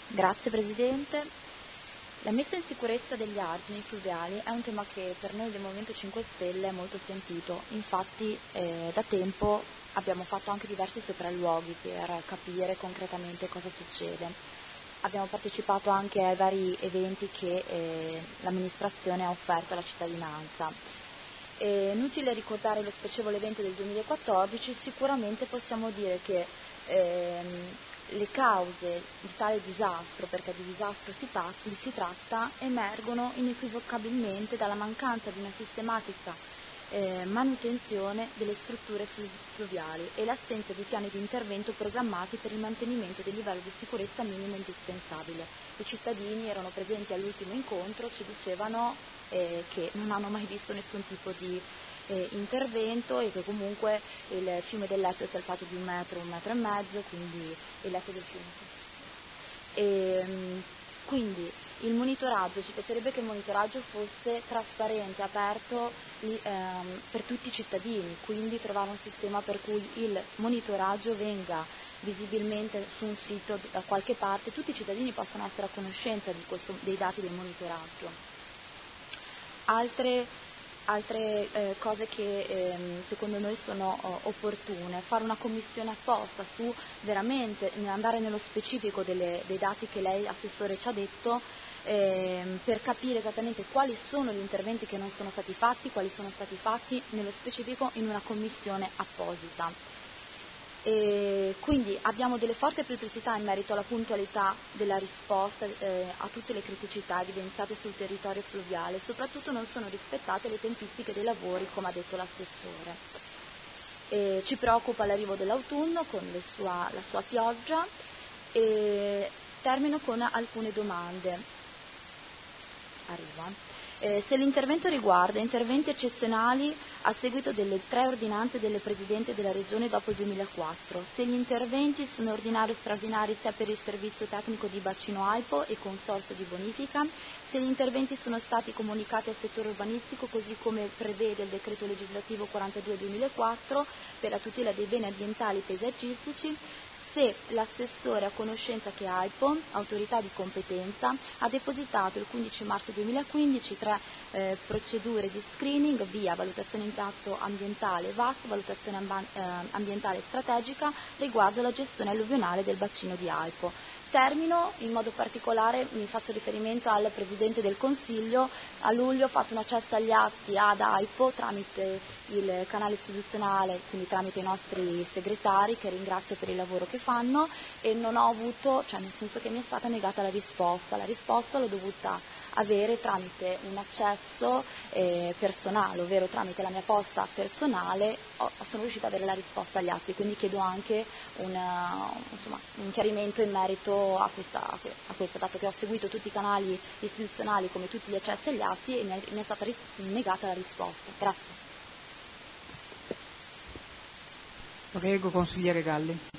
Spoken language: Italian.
Grazie Presidente. La messa in sicurezza degli argini fluviali è un tema che per noi del Movimento 5 Stelle è molto sentito, infatti da tempo abbiamo fatto anche diversi sopralluoghi per capire concretamente cosa succede. Abbiamo partecipato anche ai vari eventi che l'amministrazione ha offerto alla cittadinanza. È inutile ricordare lo spiacevole evento del 2014, sicuramente possiamo dire che le cause di tale disastro, perché di disastro si tratta, emergono inequivocabilmente dalla mancanza di una sistematica manutenzione delle strutture fluviali e l'assenza di piani di intervento programmati per il mantenimento del livello di sicurezza minimo indispensabile. I cittadini erano presenti all'ultimo incontro, ci dicevano che non hanno mai visto nessun tipo di intervento e che comunque il fiume del Letto si è alzato di 1 metro e mezzo, quindi il letto del fiume. Quindi il monitoraggio, ci piacerebbe che il monitoraggio fosse trasparente, aperto per tutti i cittadini, quindi trovare un sistema per cui il monitoraggio venga visibilmente su un sito da qualche parte, tutti i cittadini possano essere a conoscenza dei dati del monitoraggio. Altre cose che secondo noi sono opportune, fare una commissione apposta su veramente andare nello specifico dei dati che lei, Assessore, ci ha detto, per capire esattamente quali sono gli interventi che non sono stati fatti, quali sono stati fatti nello specifico in una commissione apposita. Quindi abbiamo delle forti perplessità in merito alla puntualità della risposta a tutte le criticità evidenziate sul territorio fluviale, soprattutto non sono rispettate le tempistiche dei lavori, come ha detto l'assessore. Ci preoccupa l'arrivo dell'autunno con la sua pioggia e termino con alcune domande. Se l'intervento riguarda interventi eccezionali a seguito delle 3 ordinanze delle Presidente della Regione dopo il 2004, se gli interventi sono ordinari o straordinari sia per il servizio tecnico di bacino AIPO e consorzio di bonifica, se gli interventi sono stati comunicati al settore urbanistico così come prevede il decreto legislativo 42/2004 per la tutela dei beni ambientali e paesaggistici, se l'assessore ha conoscenza che AIPO, autorità di competenza, ha depositato il 15 marzo 2015 3 procedure di screening via valutazione impatto ambientale VAS, valutazione ambientale strategica riguardo la gestione alluvionale del bacino di AIPO. Termino, in modo particolare mi faccio riferimento al Presidente del Consiglio, a luglio ho fatto un accesso agli atti ad AIPO tramite il canale istituzionale, quindi tramite i nostri segretari che ringrazio per il lavoro che fanno e non ho avuto, cioè nel senso che mi è stata negata la risposta l'ho dovuta avere tramite un accesso personale, ovvero tramite la mia posta personale sono riuscita ad avere la risposta agli atti, quindi chiedo anche un chiarimento in merito a questo, dato che ho seguito tutti i canali istituzionali come tutti gli accessi agli atti e mi è stata negata la risposta. Grazie. Prego, consigliere Galli.